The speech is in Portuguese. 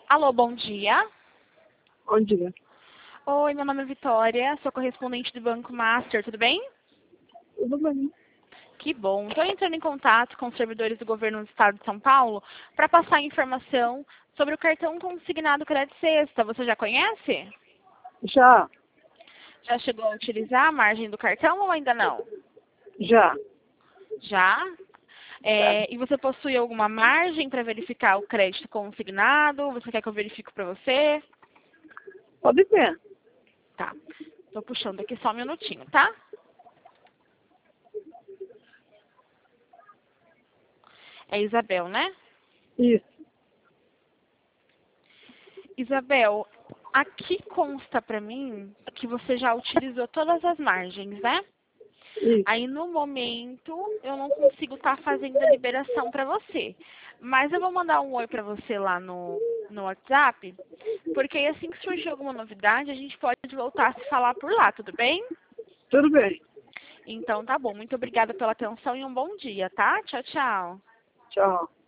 Alô, bom dia. Bom dia. Oi, meu nome é Vitória, sou correspondente do Banco Master, tudo bem? Tudo bem? Que bom. Estou entrando em contato com os servidores do governo do estado de São Paulo para passar informação sobre o cartão consignado Crédito Sexta. Você já conhece? Já, Já chegou a utilizar a margem do cartão ou ainda não? já. Já? Tá. E você possui alguma margem para verificar o crédito consignado? Você quer que eu verifique para você? Pode ver. Tá. Estou puxando aqui só um minutinho, tá? É Isabel, né? Isso, Isabel, aqui consta para mim que você já utilizou todas as margens, né? isso. Aí no momento eu não consigo estar fazendo a liberação para você. Mas eu vou mandar um oi para você lá no WhatsApp, porque aí assim que surgir alguma novidade, a gente pode voltar a se falar por lá, tudo bem? Tudo bem. Então tá bom. Muito obrigada pela atenção e um bom dia, tá? Tchau, tchau. Tchau.